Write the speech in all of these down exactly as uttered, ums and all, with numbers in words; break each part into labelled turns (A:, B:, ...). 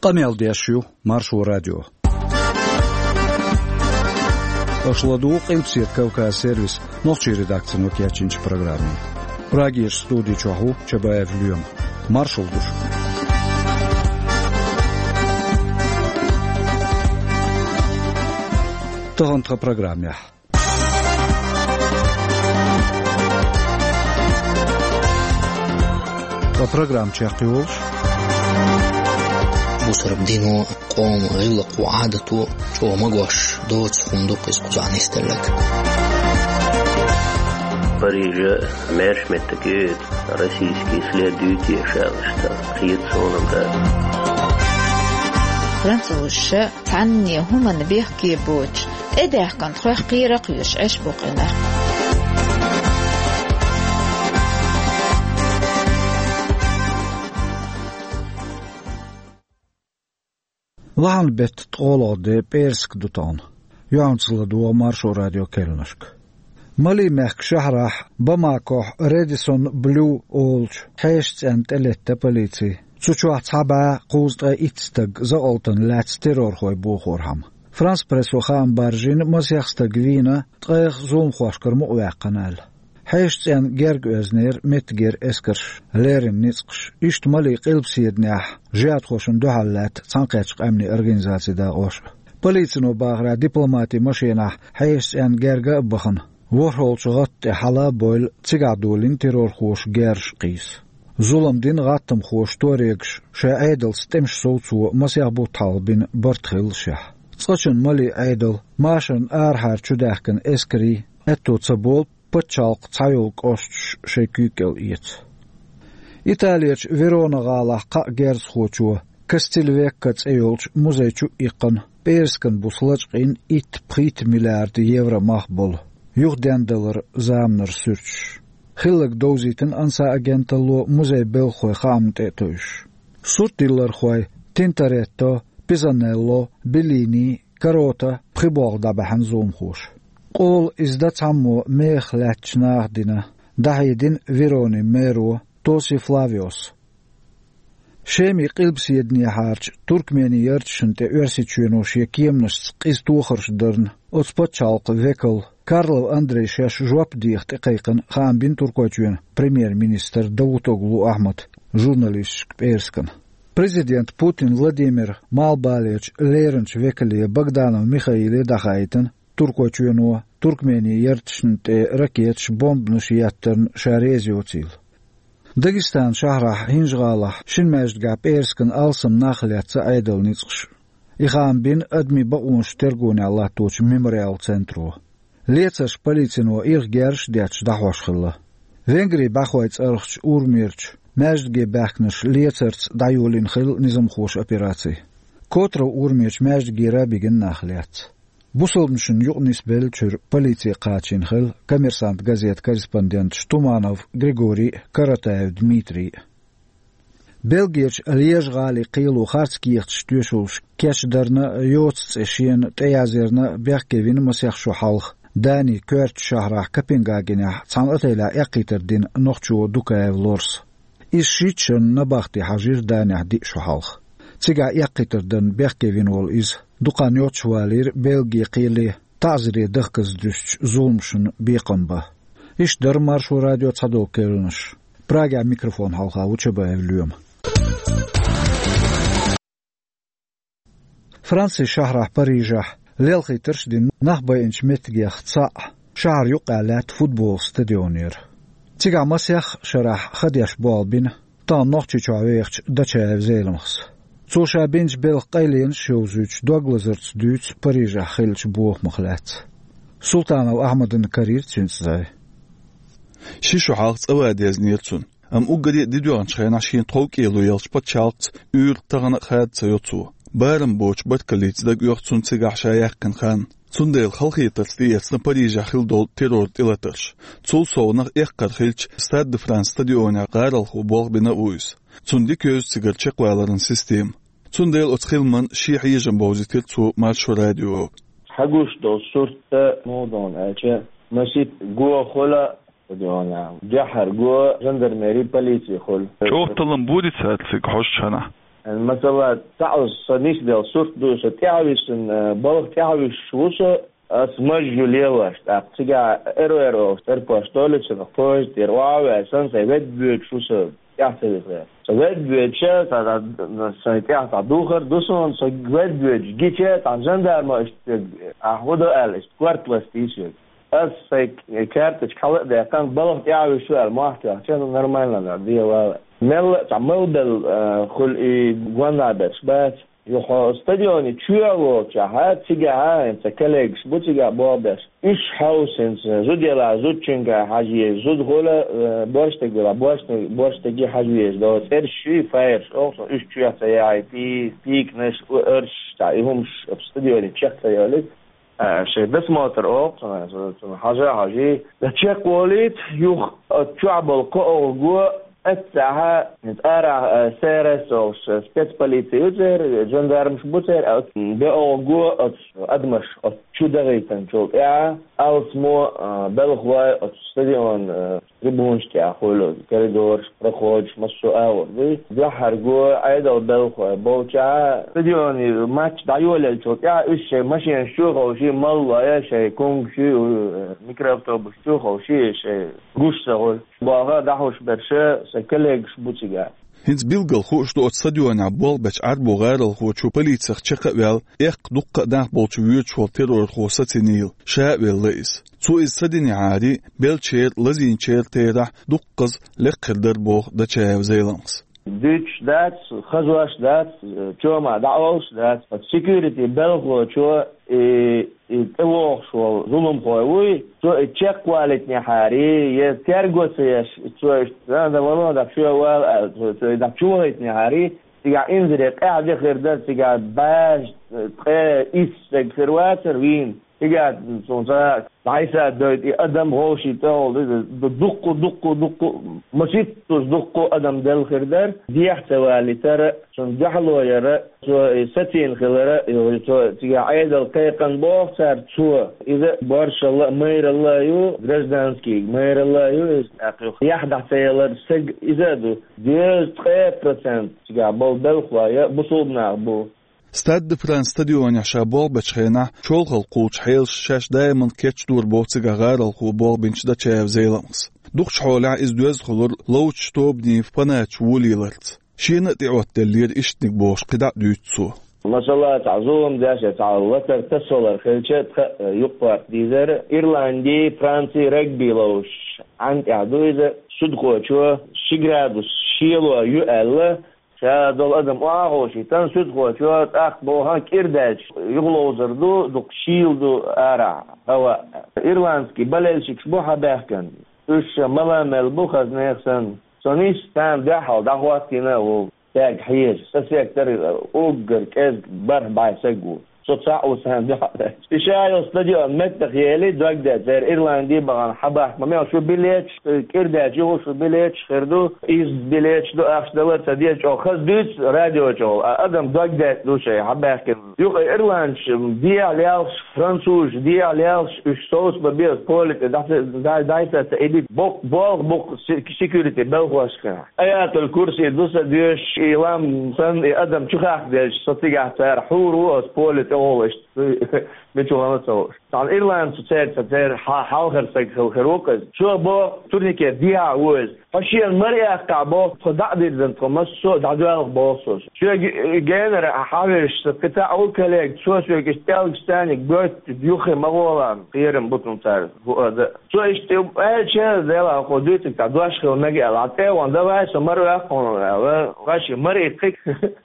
A: قميل ديشيو مارشو راديو أشلدو قيمسيت كوكا سيرفيس نوخشي редакцию кячинч программе. Прагиш студии чаху чабаев люм. Маршал душ. Тохонтха программе. По программе чахтиолш.
B: بوسرب دينو قوم غلق وعادته شو مقوش دوت خندق اسكوزان يستلك
C: Парижа мерш метакет российский следующий шалшта خيتصونم ده
D: فرنسوش تعني هما نبيحكي بوش إده كان خوخ قيرق يش عش بقنا
A: Lahan bet tolo de persk dutan. Jansla do Marshall Radio Kelnsk. Mali mek shahrah Bamako Redison Blue Olch hests and eletta politie. Tsuchwa tsaba quzda itstag za olten lats terror hoy bohorham. Frans presso kham barjin masyaxsta gwina tqayx zoom khoshkar mu waqanal. Hests and gerg özner metger eskers lerin nitsqsh isht mali qilbsiednah jat khoshun dohallat tsanqachq amni organizatsiyada qosh. Politsino bagra diplomati mashina hests and gerga bakhan. Warholchgat hala boil tsigadulin terror khosh gersh qis. Zulum din gatam khosh toregsh shaidel stemsh soutsu masyabu talbin bartkhilshah. Tsqachun mali aidel mashan arhar chudahkan eskri etto tsabol Почалк цайолк ош шекюкел иет. Италияч Верона гала қа герс хочу Кастильвек кацайолч музейчу иқын перскан буслачқин ит прит миллиард евро махбол. Юхдендалар замнар сүрч. Хиллак дозитин анса агентало музей белхой хамте туш. Суртиллар хой Тинторетто, Пизанелло, Беллини, Карота приборда баханзум хош. قول إزدت عمو ميخ لاتشناه دينا دهيدين فيروني ميرو توسي فلافيوس شيمي قلب سيدني حارج تركماني يرتشن تي ارسي تشينوش يكيمنش قيس توخرش درن اوتسبوت شالق فيكل كارلو أندري شاش جواب ديخ تقيقن خام بين تركواتشوين بريمير مينستر داوتوغلو أحمد جورناليست بيرسكن Президент Путин Владимир Малбалевич Леренч Векелия Богданов Михаиле Дахайтен Туркочуено Туркмени Яртшнте ракетш бомбнуш яттern шарезиоцил. Дагестан шахрах хинжгалах шинмеждга перскан алсам нахлятса айдолницш. Ихам бин адми баунш тергуни Аллах точ мемориал центру. Лецаш полицино их герш дяч дахвашхылла. Венгри бахвайц архч урмирч междге бахнаш лецарц даюлин хил низамхош операции. Котро урмирч междге рабиген нахлятс. Бусолмшин югнис белчур полиция качин хил коммерсант газет корреспондент Штуманов Григорий Каратаев Дмитрий. Белгиерч Лежгали Қилу Харцкиехт штюшулш кешдерна йоцешен теязерна бехкевин масяхшу халх Дани Кёрт шахрах Копенгагеня цанатайла эқитердин нохчу дукаев лорс. Ишичен набахти хажир Дани дикшу халх. Цига эқитердин бехкевин ол из Dukan yotçvalir Belgiya qili tazri dığkız düşç zulmşun biqamba. İş der Marşu Radio Çado kelniş. Praga mikrofon halqa uçaba evlüyüm. Fransa şahrah Parijah lelxi tırşdin nahbayınç metgiya xtsa şahr yuqalat futbol stadionir. Tiga masyax şarah xadyaş balbin ta noxçu çaveğç daçaev zeylmx. Цоша бенч бел қайлен шоузуч Доглазерц дүйц Парижа хилч бух махлат. Султанов Ахмадын карир цюнцзай.
E: Шишу халц авадезниерцун. Ам уггади дидуан шхайнашхин толкелу елч пачалц үйр тағаны қайд сайоцу. Байрам боч баткалицдаг үйрцун цигах шаяққын хан. Цундел халхитарсти яцна Парижа хилдол террор тилатырш. Цул соунақ эққар хилч Стад де Франс стадионя ғайралху болг бина уйс. Цунди көз цигар чеқвайларын систем. Цундел отхилман ших ежен баузител цу Маршо радио.
F: Хагуш до сурта модон ача مسيت جوا خلا وديانا جحر جوا جندرمري بوليسي خل
E: شوف طلم بودي ساتلك حوش هنا
F: مثلا تعرف صنيش دل صورت دوش تعرفش إن بالغ تعرفش وش اسمج جوليواش تيجا إيرو إيرو ترباش دولش نخوش ترواه عشان سيبد بيت شو سب يحصل إيه سيبد بيت شيء تاد سنتيا تدوخر دوسون سيبد بيت جيشة تانجن دار ما إست أخوده أل إست كوارت لستيشة أس سيك كارتش خلق ده كان بالغ تعرفش شو الماحكي عشان نورمال لنا دي ولا مل تعمل بال خل جوانا بس بس يخو استاديوني تشوفوا جهات تجاه أنت كليكس بتجاه بابس إيش هاوسنس زوديلا زودشنجا حاجي زود غلا بورشتجلا بورشتج بورشتجي حاجي ده ترشي فاير أوصل إيش تشوف سياي بي بيكنش وإرش تعيهمش استاديوني تشيك سيالك شيء بس موتر أوصل حاجة حاجي تشيك وليت يخ تشوف بالقوة جو الساعة نتقارع سيرس أو سبيتسباليتي يوزر جندارمش بوتر أو بأوجو أو أدمش أو شو دغيتن شو إيه أو اسمه بلغوا أو ستاديون ريبونش تأخذ كريدورش رخوج مشو أو ذي ظهر جو أيضا بلغوا بوتشا ستاديون ماتش دايول شو إيه إيش ماشي نشوف أو شيء مالله إيه شيء كونغ شيء ميكروفون بشوف أو شيء شيء جوش سهول باها دحوش برشة سكليكش بوتشا
E: هنز بيلقى الخوش دو اتستاديون عبوال باش عربو غير الخوش وبليتسخ تشقق ويل ايق دقق داخ بولتويوت شوال تيرور الخوصة نيل شاء ويليس سو استديني عادي بيل تشير لزين تشير تيرح دقز لقر دربوغ دا تشاو زيلانس
F: دوتش دات خزواش دات شو ما دعوش دات سيكوريتي بلغو شو التوخ شو ظلم خوي شو تشيك كواليتي حاري يترغوس يش شو هذا والله ده شو وال ده شو هيتني حاري تيجا انزل قاعد غير ده تيجا باش تخ ايش كرواتر وين تيجا صوصا عايزة دوت أدم غوشي تقول دقو دقو دقو مشيت دقو أدم دل خردر دي احتوالي ترى شن جحلو يرى شو ستين خلرة شو تيجي عيد القيقن بوخ صار شو إذا بارش الله مير الله يو غرزدانسكي مير الله يو يحدث سيلر سج إذا دو ديز تخيل برسنت تيجي بول دلخوا بصوبنا بو
E: ستاد فران ستاديون يحشابول بچخينا شولغ القوش حيل شاش دايما كيتش دور بوتسيغا غير الخوبول بنش دا تشاف زيلانس دوخش حولع إزدوز خلور لوش توبني فبناتش ووليلرت شين تعوت دلير إشتنك بوش قدع دوتسو
F: ما شاء الله تعزوهم داشة تعالوتر تسولر خلشت يقفر ديزر إيرلاندي فرانسي رجبي لوش عند إعدويزة صدقوا شو شجرادوس شيلوا يو ألا هذا الأدم أعوشي تنسد خوشات أخبوها كيرداج يغلوزر دو دو شيل دو أرع هو إيرلانسكي بلالشك شبوها بحكن إيش ملامل بوخز نيخسن سونيش تام دحل دحواتينا و تاج حيج سسيكتر أوغر كيز برح باي سجو صوت ساعة سهم دحل إشاعي استديون متخيلي دوك دا زير إيرلاندي بغان حباح مميو شو بليتش كيرداج يغو شو بليتش خردو إيز بليتش دو أخش دوات سديتش أو خز دوت راديو جو أدم دوك دا دو شي حباح كن يغو إيرلانش دي عليالش فرانسوش دي عليالش إش صوص ببيض بوليك دايسة سأيدي بوك بوغ بوك سيكوريتي بلغواش كنا آيات الكرسي دوسة ديوش إيلام سن أدم شخاخ ديش ستيقع سار حورو أس بوليك أولش بيشو غلطه طبعا إيرلاند سوتير سوتير حاخر سيكل خروقز شو بو تورنيكي ديها وز فشي المرأة قابو صدق دي زن تمسو دعوة بوصوش شو جينر حاولش قطع أول كليك شو شو كشتال كشتانيك بيوت بيوخي مغولا خيرم بطن تعرف شو اشتو ايه شيء زيلا قدوتك تعدواش خير نجي العطيه وانده باش مرأة قونا غاشي مرأة قيك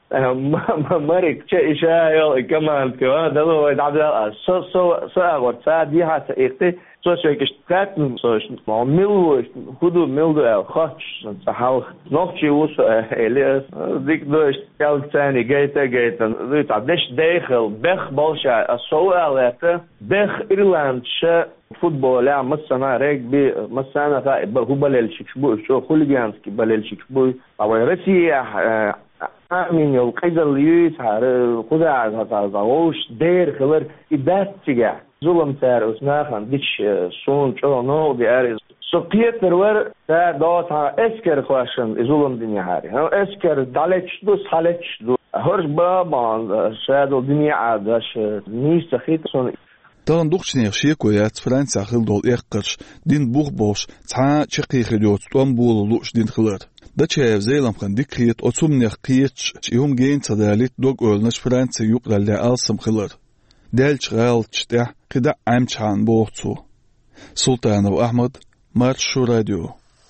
F: مريك شيء شايل كمان كمان ده هو يدعى سو سو سو أقول دي حتى إختي سو شو كشتات سو ما ميلو خدو ميلو خش تحاول نوختي وش إليس ذيك دوش تال ثاني جيتا جيتا ذي تعدش داخل بخ بالشا السؤال هذا بخ إيرلاند شا فوتبول يعني مثلا رجبي مثلا هو بلالشيك شو شو خوليجانسكي بلالشيك شو أو روسيا آمین یو قیدل لیت هر خدا از هزاروش دیر خبر ایدات تیگه ظلم تر اسناخن دیش سون چه نو دیاری So Peter wer da dort ha esker question izulum dünya hari. Ha esker dalechdu salechdu. Hors baban şado dünya adaş niste hitson.
E: Dann duchsneer shekoyat Fransa khildol eqqirsh din bughbosh tsa chiqiykhiyot Istanbul lush din khilad. Da chev zelam khan dikriyat otsumneer qiyach ihum gein tsadalit dog ölnash Fransa yuqlalle alsam khilad. Delch galch da qida amchan boqtsu. Sultanov Ahmad Marshu Radio.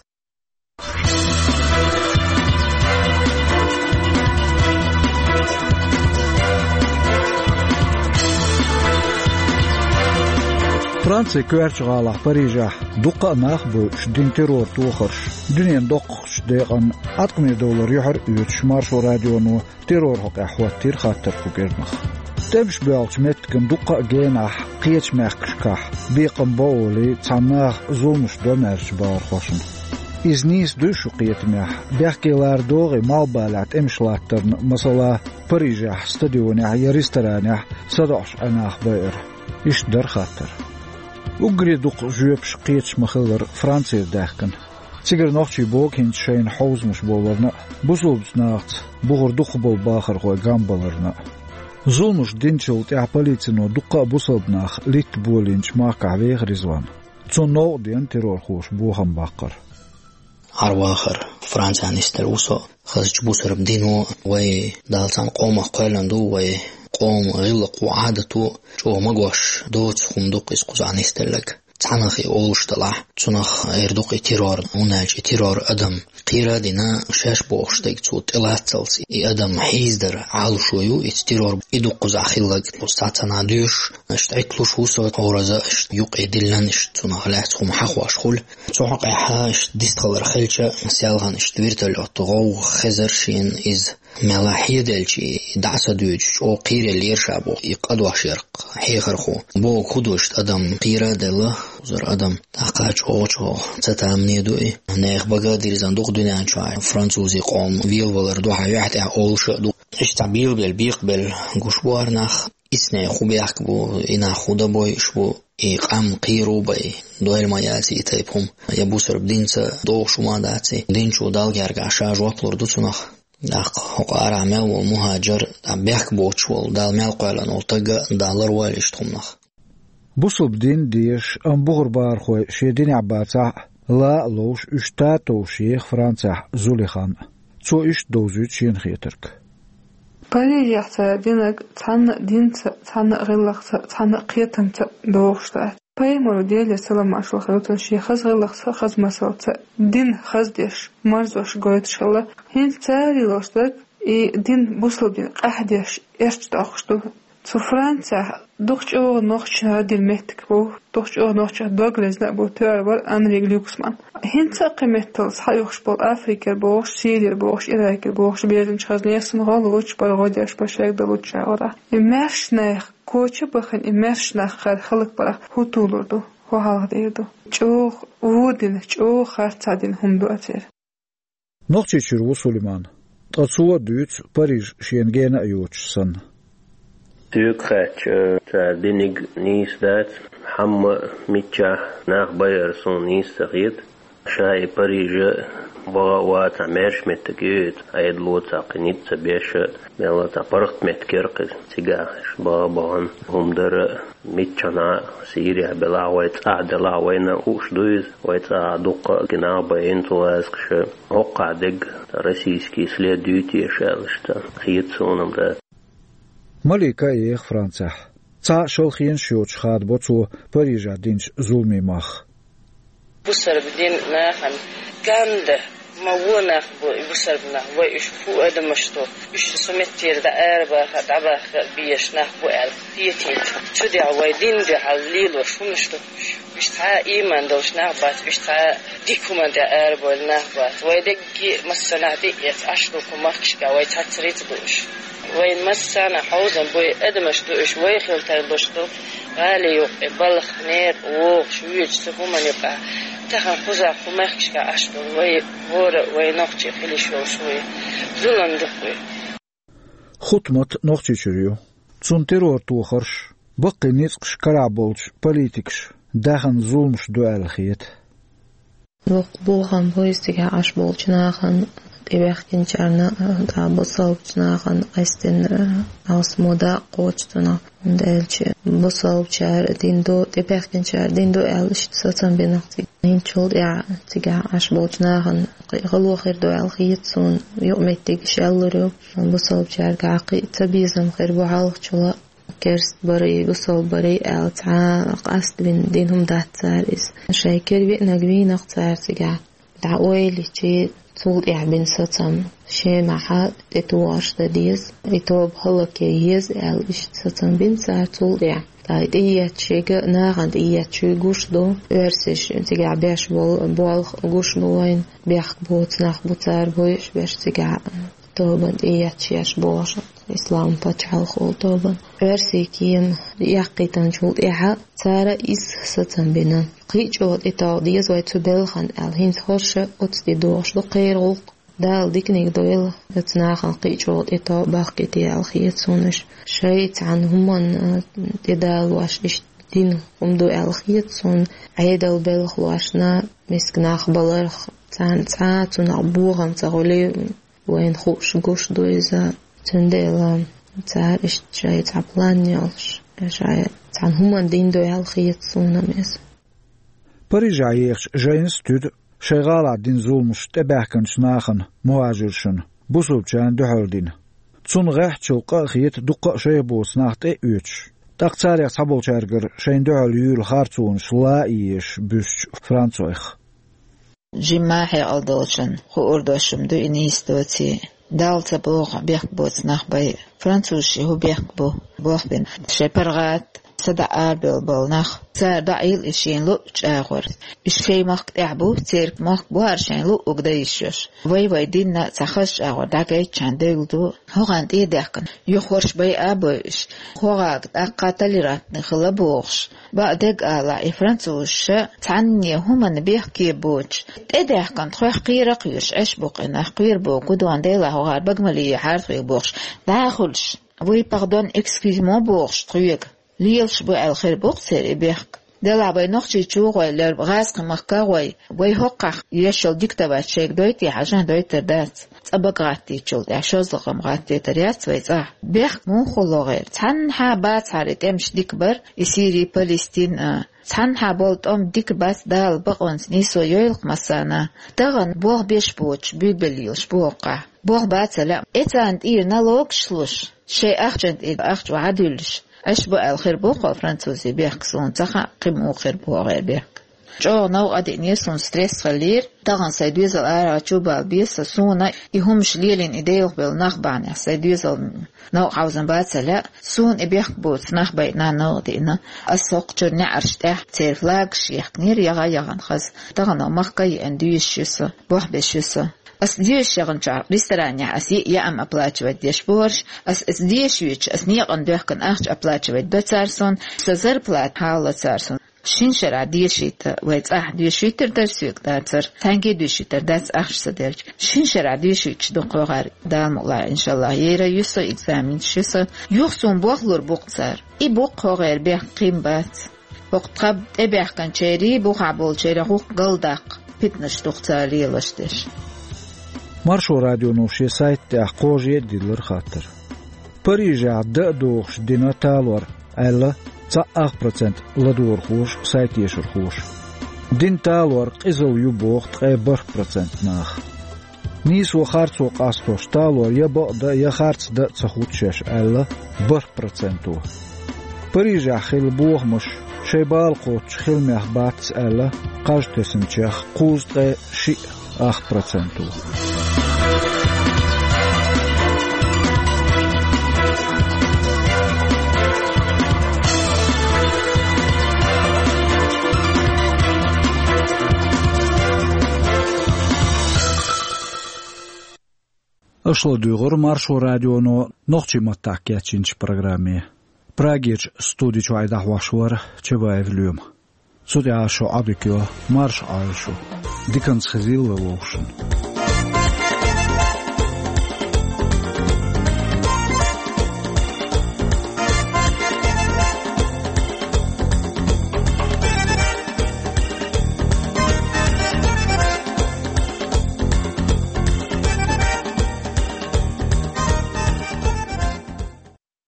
A: Fransa kwerchgala Parijah duqa nakhbu din terror tukhirsh dünyen doqsh deqan atqmi dolar yuhar üç Marshu Radio nu terror haq ahwatir khatir fugernakh. Temsh bialch metken duqa genah qiyach maqshkah biqan bawli tsanah zulmush domersh bar khoshin. Iznis dushu qiyatmah biakilar dogi malbalat emshlattern masala Parijah stadiona ya restorana sadash anah bair ish dar khatir. Ugriduq jüpş qiyach makhlar Fransa dahkan. Sigar noqchi bog hin shayn hawzmush bolarna buzulbsnaht buğurduq bol baxır qoy gambalarna. Zulmush dinchult ya policino duqa busobnakh lit bolinch maqqa veeg rizwan. Tsono dian terror khosh boham baqar.
B: Arwakhar Fransa nister uso khazj busarb dinu way dalsan qoma qolandu way قوم غلق وعادته جو مغوش دوت خندق اسقزان استلك تعنخي أولش طلع تنخ إردوقي تيرور وناجي تيرور أدم قيرا دينا شاش بوش ديك توت إلاتلسي إي أدم حيزدر عالو شويو إت تيرور إدو قزع خلق مستعتنا ديوش اشتعيتلوش وصوت أورزا اشت يوقي دلن اشت تنخ لاتخم حقواش خل تحق إحا اشت ديستغل رخلشا سيالغان اشت ويرتل أطغو خزر شين إز ملاحيدلشي دعسة دوج أو قيرة ليرشابو يقدوا شرق حيخرخو بو كدوشت أدم قيرة دله زر أدم تاقاش أوشو تتامني دوئي نايخ بقادر زندوق دنيا شاي فرنسوزي قوم ويل ولر دوحا يحتى أولش دو اشتعبيل بالبيق بالقشوار ناخ إسنا خوبيحك بو إنا خودا بوي شبو إقام قيرو باي دويل ما ياتي تايبهم يبوسر بدينسا دوغ شما داتي دينشو دالك يرقع شاج وطلور دوتناخ داق وقار عمل ومهاجر بيحك بوش والدال مالقوالان والتقى دالر واليشتخمناخ
A: بوصل بدين ديش أم بغر بارخوي شيدين عباتع لا لوش اشتاتو شيخ فرانسا زوليخان تسو اش دوزيت شين خيترك
G: Paris yaxta dinak tsan din tsan gilaq tsan qiyatam doqshta paymor dele salam ashul khalutan shi khaz gilaq khaz masalta din khazdesh marzosh goytshalla hin tsari lostak и din buslodin qahdesh erch doqshtu zu Fransa doqcho noqch hadil metk bu doqcho noqch doglezna bu terwar Henri Glucksmann hin tsaqemetl sayuxsh bol Afrika bu Siriya bu Irak bu bezin chaznesm galoch bargodish bashak dalucha ora imershnakh koçu bakın imershnakh xalq bara hutulurdu ho halq deydi çoğ udin çoğ xartsadin humdu ater
A: noqchi churvu Suliman tatsuwa düt Paris şengena ayuchsan
C: Tüyük kaç dinig nisdat ham mitcha nach bayer son nistat şay Paris'e bağa tamerş metgüt ayed lota qinit beş melata parkt metkerqiz sigash bağa bağın humdar mitchana Siriya belawet adalawena ushduz вайца дуqa gnaba intuaskş oqadig российский следующий шалшта хитсоном да
A: Malika eeg Fransa. Tsa sholkhien shoch khad botsu Parija dinch zulmi mach.
H: Busar bidin nahan gande mawuna bu busar na wa ishfu adamashto ish sumetir da arba khadaba biyashna bu al tiyatit tudi awaydin de halil wa shumshto ishta iman doshna bat ishta dikuman da arba na bat wa degi masana di yat ashto kumakshka wa tatrit bush وين مسنا حوزن بوي ادمش دوش وي خلتر بشتو غالي يبلخ نير و شويج تفومن يبقى تخن خوزا خمخش كا اشتو وي ور وي نوخشي خلي شو شوي زلن دخوي
A: خطمت نوخشي چريو تون تيرور توخرش بقي نيتقش كرابولش بوليتيكش داخن زولمش دوال خيت
I: Bulgan boystiga aş bolçnahan Debekkin çarna da bosalçnahan asten asmoda qoçtuna undelçi bosalçar dindo Debekkin çar dindo elş satan benaqti inçol ya tiga aş bolçnahan qalo xir do alxiytsun yomettik şalluru bosalçar qaqi tabizam xir bu halqçula كرست بري بصل بري ألتع قصد بين دينهم داتار إس شاكر بينا قبينا اختار تجع دعوالي شيء طول إعبين ستم شيء معها تتواش تديز يتوب هلا كيز أل إش ستم بين سار طول إع تايد إيه شيء ناقد إيه شيء جوش دو ورسش تجع بيش بول بول جوش بوين بيخ بوت ناخ بوتار بويش بيش تجع توبن إيه شيء بوش إسلام بتشعل خول طبعا أرسيكين يقيتن شول إيها ترى إس ستن بنا قيجود إتا ديز ويتبلخن الهين خش أتدي دوش لقير دال ديكنيك دويل اتناخن قيجود إتا باقيتي الخيط سونش شيت عن همان تدال واش إش دين قمدو الخيط سون عيدل بلخ واشنا مسكناخ بلرخ تان تان عبوغم تغولي وين خوش قوش دويزا تنديلا تار إيش شيء تعبلان يالش شيء عن هم دين دوال خيط صونا مس
A: بريجايش جاين ستود شغال عدين زولمش تبعكنش ناخن مواجرشن بوسوب جان دهالدين تون غاح تشوقا خيط دقا شيء بوس ناخت إيش تقتار يصحبو شارجر شين دهال يول خارتون شلا إيش بوش فرانسويخ
D: جماحي ألدوشن خو أردوشم دو إنيستوتي دالتا بوغ بيخبوت نخبي فرانسوشي هو بيخبو بوغ بين شبرغات صدا آربل بالنخ سار دعيل إشين لو جاغور إشكي مخت إعبو تيرك مخ بوارشين لو أقدايشوش وي وي دينا تخش أغور داقاي چان ديلدو هوغان دي داقن يخورش بي آبوش هوغاق داقاتالي راتني خلا بوغش بعدك آلا إفرانسوش تعني همان بيحكي بوش تداقن تخوح قيرق يوش أش بوق إنه قير بوق ودوان ديلا هوغار بقمالي حارثوي بوغش داخلش وي باردون إكسكيزمون بوغش تخويق ليلش بو الخير بوقتر بيحك دلا باي نخشي تشوغوي لر غاسق مخكاوي وي هوقخ يشل ديكتابات شيك دويتي حاجان دويتر دات صبغاتي تشول يشوزق مغاتي تريات ويصح بيحك مو خلو غير تنها بات حارت امش ديكبر يسيري فلسطين تنها بولت ام ديك باس دال بقونس نيسو يويلق مسانا دغن بوغ بيش بوش بيبليلش بوقع بوغ باتلا اتاند اير نالوك شلوش شي اخجنت ايد اخج وعدلش أشبه الخير بوقة فرنسوزي بيحكسون تخا قيمو خير بوقة غير بيحك جو نو قد نيسون ستريس خلير تغن سيدويزل آرا تشوبا بيسا سونا يهمش ليلين إديوغ بالنخباني سيدويزل نو عاوزن باتسلا سون إبيحك بوت نخبايتنا نو دينا السوق جرني عرشتاح تيرفلاقش يحكنير يغا يغن خز تغن نو مخكي اندويش شوسا بوح بشوسا أس ديش يغنشار ريستورانيا أسي يا أم أبلاچوت ديش بورش أس أس ديش ويش أس نيق أندوخكن أخش أبلاچوت بتسارسون سزر بلات حالة سارسون شينشرا ديشيت ويت أح ديشيتر درسيك داتر تانجي ديشيتر داتس أخش سدرج شينشرا ديشيت دقوغار دام الله إن شاء الله يرا يسو إكزامين شيسا يوخسون بوخلور بوقتسار إي بوقوغير بيح قيم بات وقت قب إبيح كان شيري بوخعبول شيري خوق قلداق بتنش دقتار ريلشتش
A: مرشو راديو نوشي سايت تحقوجي ديلر خاطر بريجا دقدوخش دينا تالور ألا تسعة برسنت لدور خوش سايت يشر خوش دين تالور قزل يبوخ تقيبر برسنت ناخ نيس وخارت وقاستوش تالور يبق دا يخارت دا تسخوت شش ألا بر برسنتو بريجا خيل بوخ مش شيبال قوتش خيل ميخبات ألا قاج تسنشيخ قوز تقي شيء أخ برسنتو Ашла дүйгір маршу радиону нохчи маттакия чинч программе. Прагич студичу айдахвашвар чебаевлюм. Судя ашу абикио марш айшу. Диканс хазил вовшин.